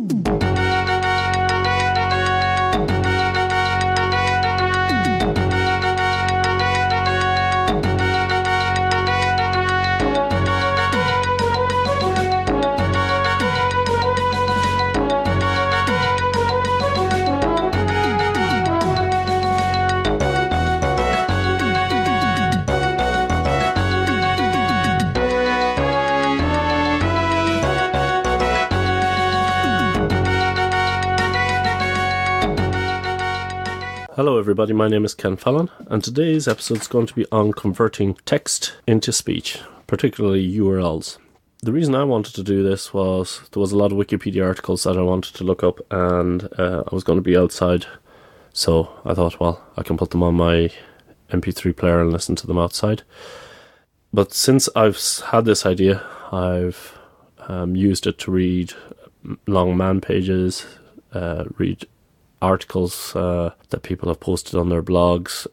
Hello everybody, my name is Ken Fallon, and today's episode is going to be on converting text into speech, particularly URLs. The reason I wanted to do this was there was a lot of Wikipedia articles that I wanted to look up, and I was going to be outside, so I thought, well, I can put them on my MP3 player and listen to them outside. But since I've had this idea, I've used it to read long man pages, read articles that people have posted on their blogs,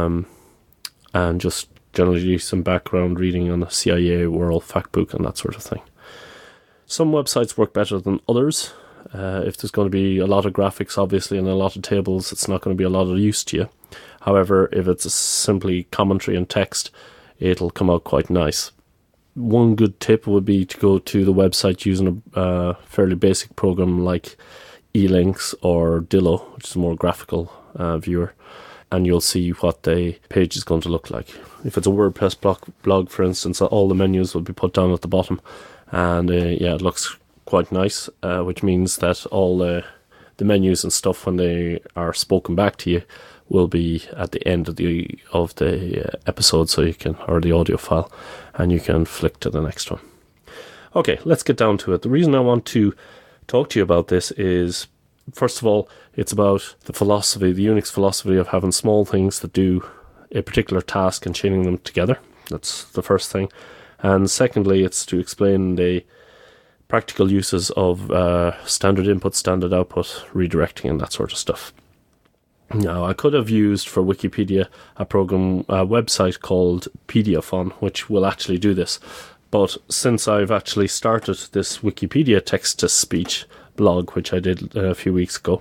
and just generally some background reading on the CIA World Factbook and that sort of thing. Some websites work better than others. If there's going to be a lot of graphics, obviously, and a lot of tables, it's not going to be a lot of use to you. However, if it's simply commentary and text, it'll come out quite nice. One good tip would be to go to the website using a fairly basic program like eLinks or Dillo, which is a more graphical viewer, and you'll see what the page is going to look like. If it's a WordPress blog, for instance, all the menus will be put down at the bottom, and it looks quite nice, which means that all the menus and stuff, when they are spoken back to you, will be at the end of the episode, so you can, or the audio file, and you can flick to the next one. Okay, let's get down to it. The reason I want to talk to you about this is, first of all, it's about the philosophy, the Unix philosophy of having small things that do a particular task and chaining them together. That's the first thing. And secondly, it's to explain the practical uses of standard input, standard output, redirecting, and that sort of stuff. Now, I could have used for Wikipedia a website called Pediafon, which will actually do this. But since I've actually started this Wikipedia text-to-speech blog, which I did a few weeks ago,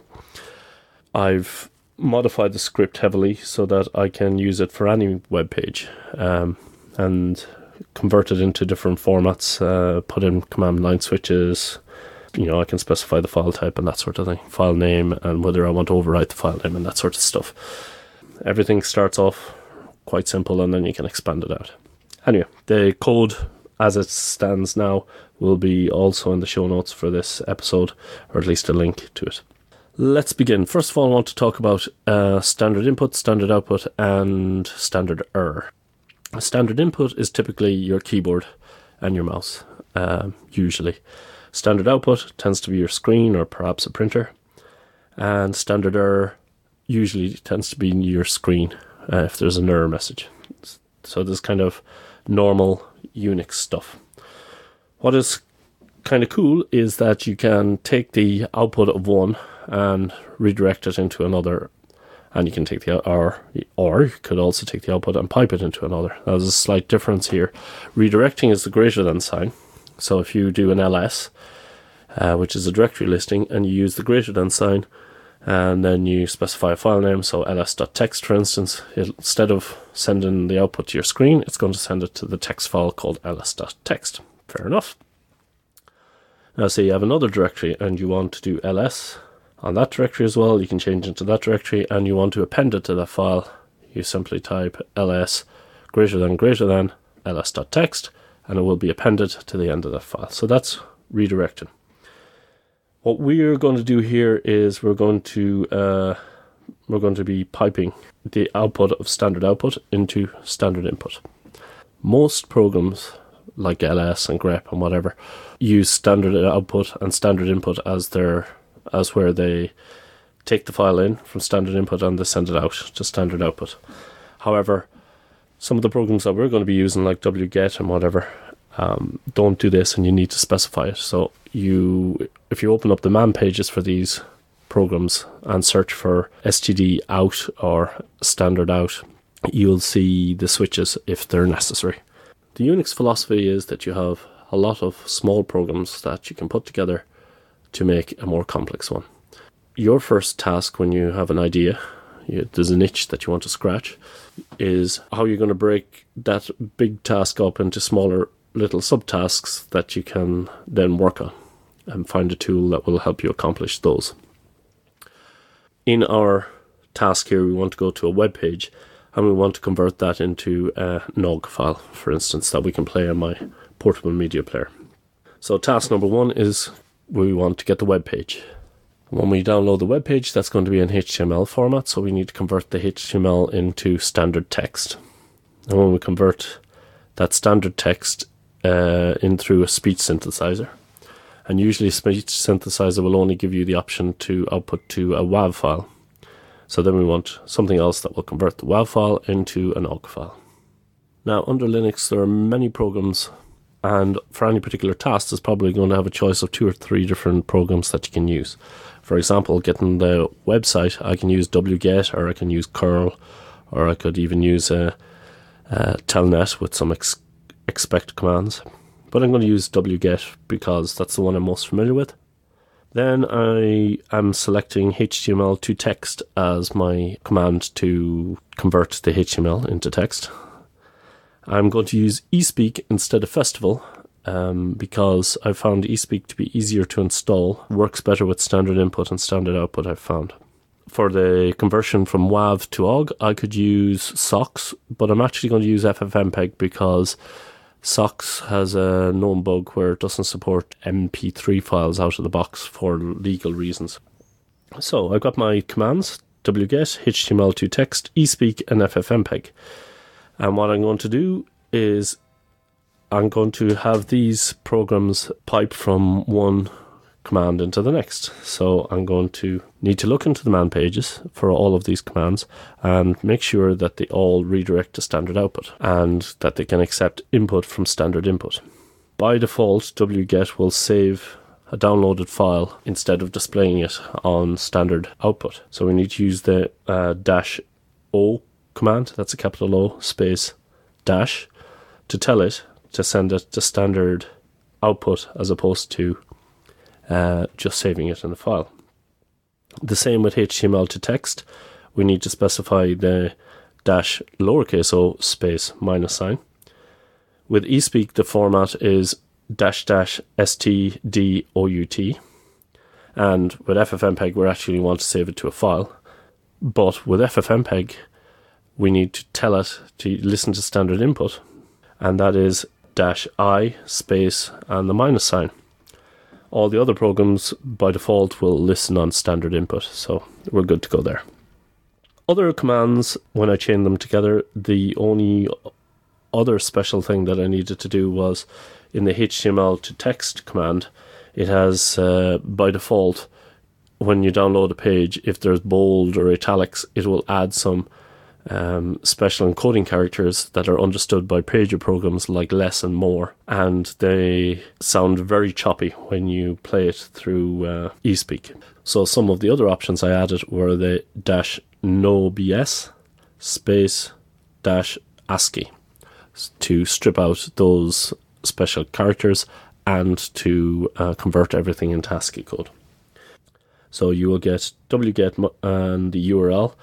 I've modified the script heavily so that I can use it for any web page, and convert it into different formats, put in command line switches. I can specify the file type and that sort of thing, file name, and whether I want to overwrite the file name and that sort of stuff. Everything starts off quite simple, and then you can expand it out. Anyway, the code as it stands now will be also in the show notes for this episode, or at least a link to it. Let's begin. First of all, I want to talk about standard input, standard output, and standard error. A standard input is typically your keyboard and your mouse, usually. Standard output tends to be your screen or perhaps a printer, and standard error usually tends to be your screen if there's an error message. So there's kind of normal Unix stuff. What is kind of cool is that you can take the output of one and redirect it into another, and you can take or you could also take the output and pipe it into another. Now, there's a slight difference here. Redirecting is the greater than sign. So if you do an ls, which is a directory listing, and you use the greater than sign, and then you specify a file name, so ls.txt for instance, instead of sending the output to your screen, it's going to send it to the text file called ls.txt. Fair enough. Now say you have another directory and you want to do ls on that directory as well, you can change it to that directory, and you want to append it to that file, you simply type ls greater than ls.txt, and it will be appended to the end of that file. So that's redirecting. What we're going to do here is we're going to be piping the output of standard output into standard input. Most programs like ls and grep and whatever use standard output and standard input as where they take the file in from standard input and they send it out to standard output. However, some of the programs that we're going to be using, like wget and whatever, don't do this, and you need to specify it. So if you open up the man pages for these programs and search for std out or standard out, you'll see the switches if they're necessary. The Unix philosophy is that you have a lot of small programs that you can put together to make a more complex one. Your first task when you have an idea, there's an itch that you want to scratch, is how you're going to break that big task up into smaller little subtasks that you can then work on and find a tool that will help you accomplish those. In our task here, we want to go to a web page and we want to convert that into a NOG file, for instance, that we can play on my portable media player. So task number 1 is we want to get the web page. When we download the web page, that's going to be in HTML format, so we need to convert the HTML into standard text. And when we convert that standard text in through a speech synthesizer, and usually a speech synthesizer will only give you the option to output to a WAV file. So then we want something else that will convert the WAV file into an OGG file. Now, under Linux, there are many programs, and for any particular task, there's probably going to have a choice of 2 or 3 different programs that you can use. For example, getting the website, I can use wget, or I can use curl, or I could even use telnet with some expect commands. But I'm going to use wget because that's the one I'm most familiar with. Then I am selecting HTML to text as my command to convert the HTML into text. I'm going to use eSpeak instead of Festival because I found eSpeak to be easier to install, works better with standard input and standard output, I've found. For the conversion from WAV to OGG, I could use SOX, but I'm actually going to use FFmpeg because SOX has a known bug where it doesn't support MP3 files out of the box for legal reasons. So I've got my commands, wget, HTML to text, eSpeak and FFmpeg. And what I'm going to do is I'm going to have these programs pipe from one command into the next. So I'm going to need to look into the man pages for all of these commands and make sure that they all redirect to standard output and that they can accept input from standard input. By default, wget will save a downloaded file instead of displaying it on standard output. So we need to use the -o command, that's a capital O space dash, to tell it to send it to standard output as opposed to just saving it in a file. The same with HTML to text. We need to specify the -o space -sign. With eSpeak, the format is --stdout. And with FFmpeg, we actually want to save it to a file. But with FFmpeg, we need to tell it to listen to standard input. And that is -i space and the -sign. All the other programs by default will listen on standard input, so we're good to go there. Other commands, when I chain them together, the only other special thing that I needed to do was in the HTML to text command, it has by default, when you download a page, if there's bold or italics, it will add some special encoding characters that are understood by pager programs like less and more, and they sound very choppy when you play it through eSpeak. So some of the other options I added were the -nobs space -ASCII to strip out those special characters and to convert everything into ASCII code. So you will get wget and the URL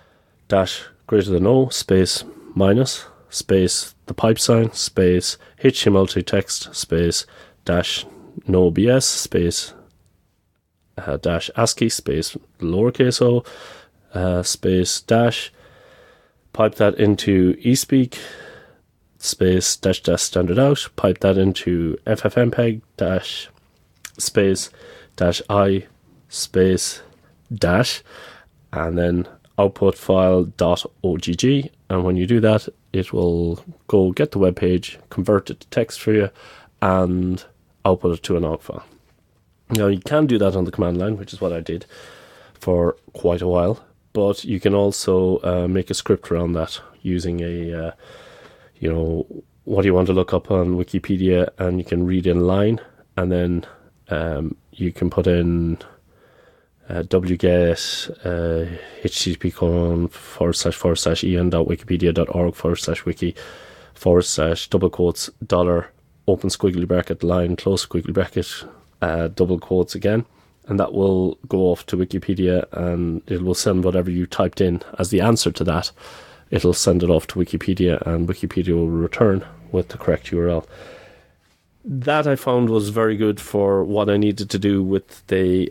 ~o space minus space the pipe sign space HTML to text space -nobs space -ASCII space lowercase o space dash, pipe that into eSpeak space -- standard out, pipe that into FFmpeg space -i space dash, and then output file .ogg, and when you do that, it will go get the web page, convert it to text for you, and output it to an OGG file. Now you can do that on the command line, which is what I did for quite a while, but you can also make a script around that using a what you want to look up on Wikipedia, and you can read in line, and then you can put in wget http://en.wikipedia.org/wiki/double quotes $ open squiggly bracket line close squiggly bracket double quotes again, and that will go off to Wikipedia, and it will send whatever you typed in as the answer to that. It'll send it off to Wikipedia, and Wikipedia will return with the correct URL. That I found was very good for what I needed to do with the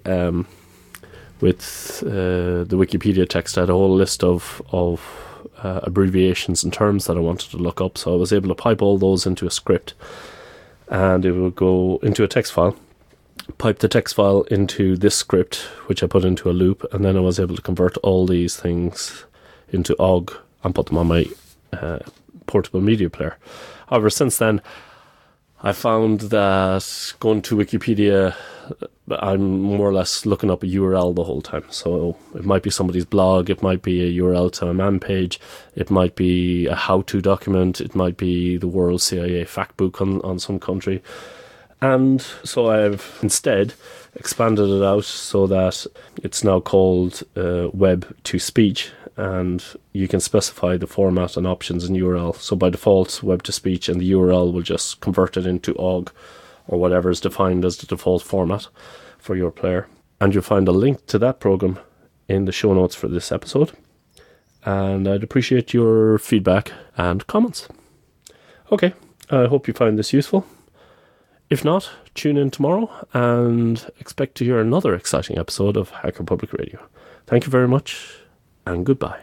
Wikipedia text. I had a whole list of abbreviations and terms that I wanted to look up, so I was able to pipe all those into a script, and it would go into a text file, pipe the text file into this script, which I put into a loop, and then I was able to convert all these things into OGG and put them on my portable media player. However, since then, I found that going to Wikipedia, I'm more or less looking up a URL the whole time. So it might be somebody's blog, it might be a URL to a man page, it might be a how-to document, it might be the World CIA fact book on some country. And so I've instead expanded it out so that it's now called Web to Speech, and you can specify the format and options in URL. So by default, Web to Speech, and the URL will just convert it into OGG or whatever is defined as the default format for your player. And you'll find a link to that program in the show notes for this episode. And I'd appreciate your feedback and comments. Okay, I hope you find this useful. If not, tune in tomorrow and expect to hear another exciting episode of Hacker Public Radio. Thank you very much, and goodbye.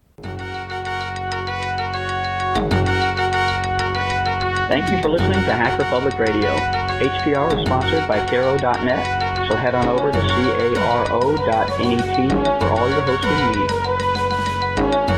Thank you for listening to Hacker Public Radio. HPR is sponsored by Caro.net, so head on over to caro.net for all your hosting needs.